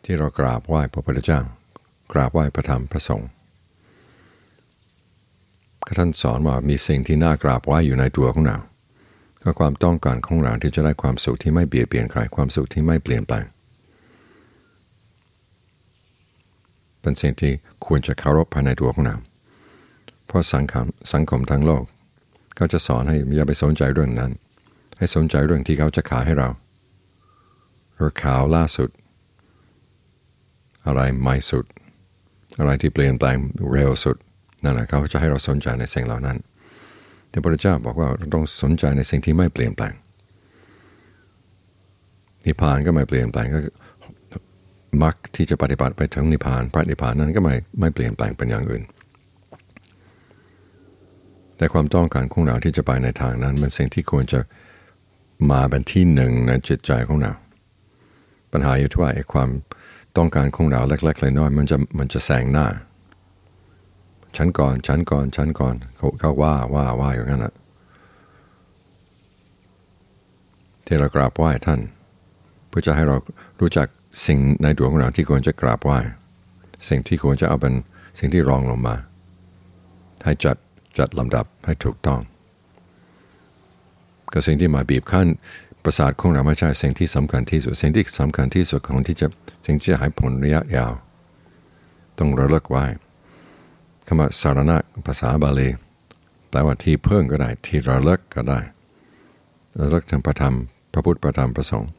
ที่เรากราบไหว้พระพุทธเจ้ากราบไหว้พระธรรมพระสงฆ์ท่านสอนว่ามีสิ่งที่น่ากราบไหว้อยู่ในตัวของเราก็ความต้องการของเราที่จะได้ความสุขที่ไม่เบียดเบียนใครความสุขที่ไม่เปลี่ยนแปลงเป็นสิ่งที่ควรจะเคารพภายในตัวของเราเพราะสังคมทั้งโลกเขาจะสอนให้อย่าไปสนใจเรื่องนั้นให้สนใจเรื่องที่เขาจะขายให้เราหรือข่าวล่าสุดอะไรใหม่สุดอะไรที่เปลี่ยนแปลงเร็วสุดนั่นแหละเขาจะให้เราสนใจในสิ่งเหล่านั้นแต่พระพุทธเจ้าบอกว่าเราต้องสนใจในสิ่งที่ไม่เปลี่ยนแปลงนิพพานก็ไม่เปลี่ยนแปลงก็มรรคที่จะปฏิบัติไปถึงนิพพานพระนิพพานนั้นก็ไม่เปลี่ยนแปลงเป็นอย่างอื่นแต่ความต้องการของเราที่จะไปในทางนั้นเป็นสิ่งที่ควรจะมาเป็นที่หนึ่งในจิตใจของเราปัญหาอยู่ที่ว่าความต้องการของเราเล็กๆน้อยๆมันจะแซงหน้าฉันก่อนเขาว่าอย่างนั้นแหละที่เรากราบไหว้ท่านเพื่อจะให้เรารู้จักสิ่งในตัวของเราที่ควรจะกราบไหว้สิ่งที่ควรจะเอาเป็นสิ่งที่รองลงมาให้จัดลำดับให้ถูกต้องก็สิ่งที่มาบีบคั้นประสาทของเราไม่ใช่สิ่งที่สำคัญที่สุดสิ่งที่สำคัญที่สุดของสิ่งที่จะให้ผลระยะยาวต้องระลึกไว้คำว่าสารณะภาษาบาลีแปลว่าที่พึ่งก็ได้ที่ระลึกก็ได้ระลึกถึงพระธรรมพระพุทธพระธรรมพระสงฆ์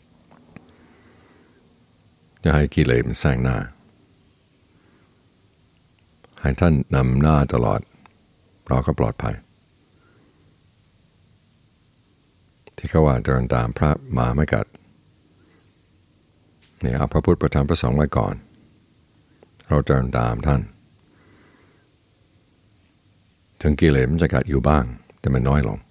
อย่าให้กิเลสมันแซงหน้าให้ท่านนำหน้าตลอดเราก็ปลอดภัยที่เขาว่าเดินตามพระหมาไม่กัดเนี่ยเอาพระพุทธพระธรรมพระสงฆ์ไว้ก่อนเราเดินตามท่านถึงกิเลสมันจะกัดอยู่บ้างแต่มันน้อยลง